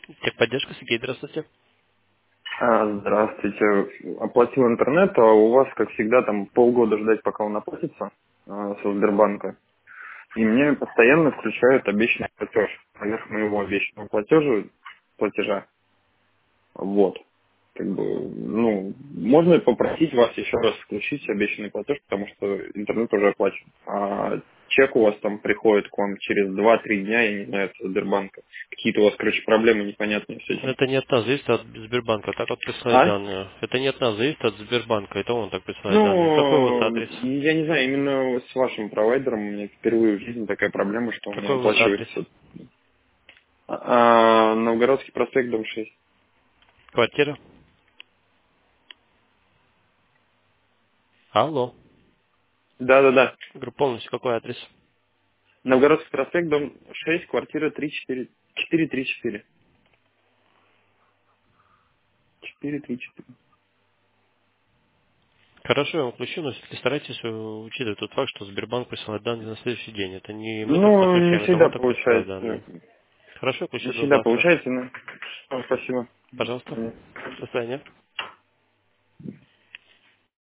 Техподдержка, Сергей, здравствуйте. Здравствуйте. Оплатил интернет, а у вас, как всегда, там полгода ждать, пока он оплатится со Сбербанка. И мне постоянно включают обещанный платеж поверх моего обещанного платежа. Вот. Как бы, ну, можно попросить вас еще раз включить обещанный платеж, потому что интернет уже оплачен. А чек у вас там приходит к вам через 2-3 дня, я не знаю, от Сбербанка. Какие-то у вас, короче, проблемы непонятные с этим. Это не от нас зависит, а от Сбербанка. Так вот присылает А? данные. Это не от нас зависит, от Сбербанка. Это он так присылает данные. Какой у вас Ну, адрес? я не знаю, именно с вашим провайдером у меня впервые в жизни такая проблема, что у меня Какой у вас адрес? оплачивается Новгородский проспект, дом 6. Квартира? Алло. Да-да-да. Говорю, полностью какой адрес? Новгородский проспект, дом 6, квартира 434. 434. Хорошо, я вам включу, но все-таки старайтесь учитывать тот факт, что Сбербанк присылает данные на следующий день. Это не мы так Ну, не подключаем, это всегда он так присылает получается. данные. Хорошо, Не включу до всегда завтра. получается, но спасибо. Пожалуйста. До свидания.